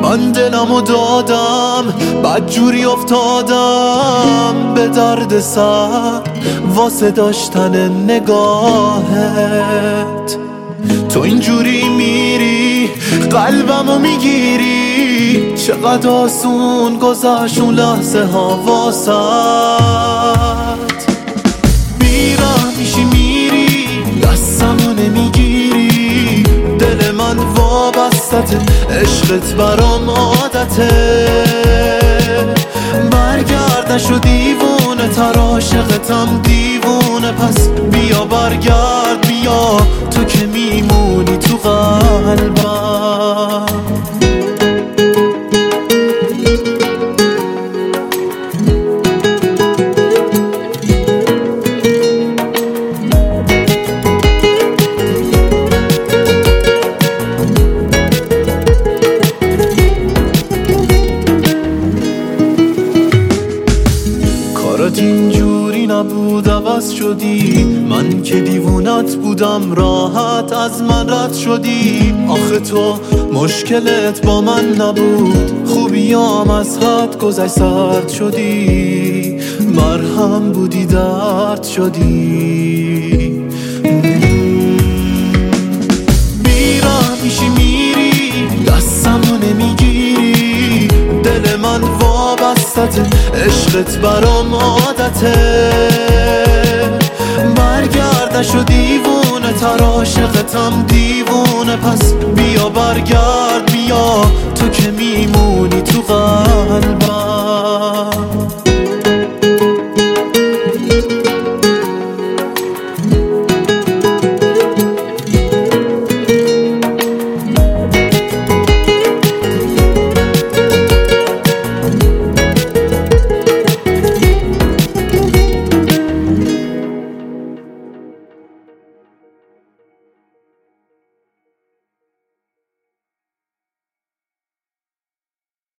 من دلمو دادم بدجوری افتادم به درد سر واسه داشتن نگاهت. تو اینجوری میری قلبمو میگیری، چقدر آسون گذشت اون لحظه ها واسط. بیرحم میشی میری دستمو نمیگیری، دل من وابستته عشقت برام عادته. برگردش و دیوونه تر عاشقتم دیوونه، پس بیا برگرد بیا تو که میمونی تو قلبم. کارات اینجوری نبود عوض شدی، من که دیوونت بودم راحت از من رد شدی. آخه تو مشکلت با من نبود، خوبیام از حد گذشت سرد شدی. مرهم بودی درد شدی. بیرحم میشی میری دستمو نمیگیری، دل من وابستته عشقت برام عادته. برگردش و دیوونه تر عاشقتم دیوونه، پس بیا برگرد بیا تو که میمونی تو قلبم.